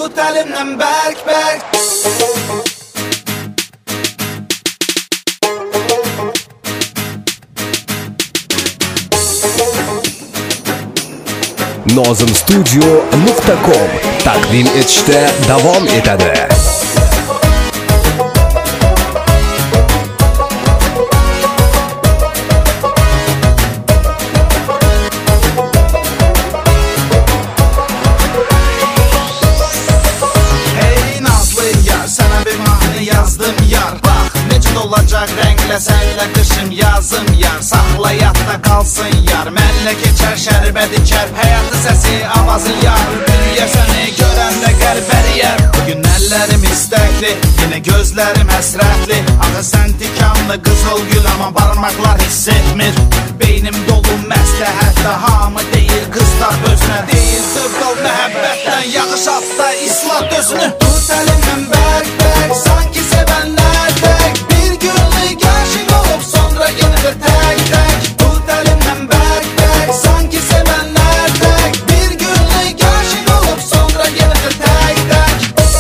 tut elimden berk berk. Nozimstudio.com taqdim etishda davom etadi. Yazdım yar, bak necə olacaq rənglə sənlə qışım yazım yar. Saxla yadda qalsın yar, mənlə keçər şərbə dikər həyatı səsi avazın yar. Büyüyə səni görəndə qəlbəriyər. Bugün əllərim istəkli, yenə gözlərim həsrətli. Axı sən tikanlı qızıl gül, amma barmaqlar hiss etmir. Beynim dolu məsləhətlə, hamı deyir qızlar özünə. Deyir zövq al məhəbbətdən, yağış atda islat özünü. Tut əlimdən bərk bərk, sanki sevənlər tek. Bir günlük aşık olup sonra yenilir tek tek. Tut elimden berk berk, sanki sevenler tek. Bir günlük aşık olup sonra yenilir tek tek.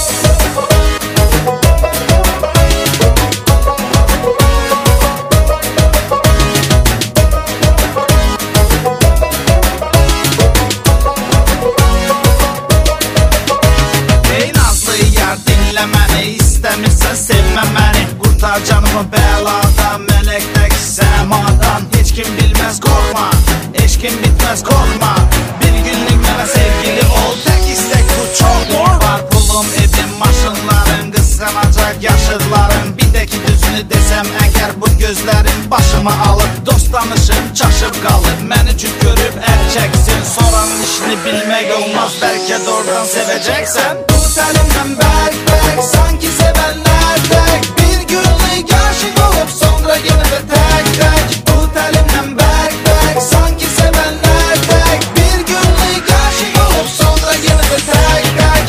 Ey nazlı yar, dinle məni, istəmirsən sevmə məni. Qurtar canımı bəladan, mələkdək səmadan. Heç kim bilməz qorxma, eşkin bitməz qorxma. Bir günlük mənə sevgili ol, tək istək bu çox var. Pulum, evim, maşınların, qısqanacaq yaşıdların. Bir də ki düzünü desəm əgər, bu gözlərim başımı alıb. Dost danışım çaşıb qalıb, məni cüt görüb əl çəksin. Sonranın işini bilmək olmaz, bəlkə doğrudan sevəcəksən. Tut əlimdən bərk bərk, sanki sevənlər tek. Bir günlük aşık olup sonra yenilir tek tek. Tut elimden berk berk, sanki sevenler tek. Bir günlük aşık olup sonra yenilir tek tek.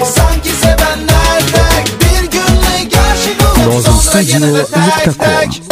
Nozimstudio.com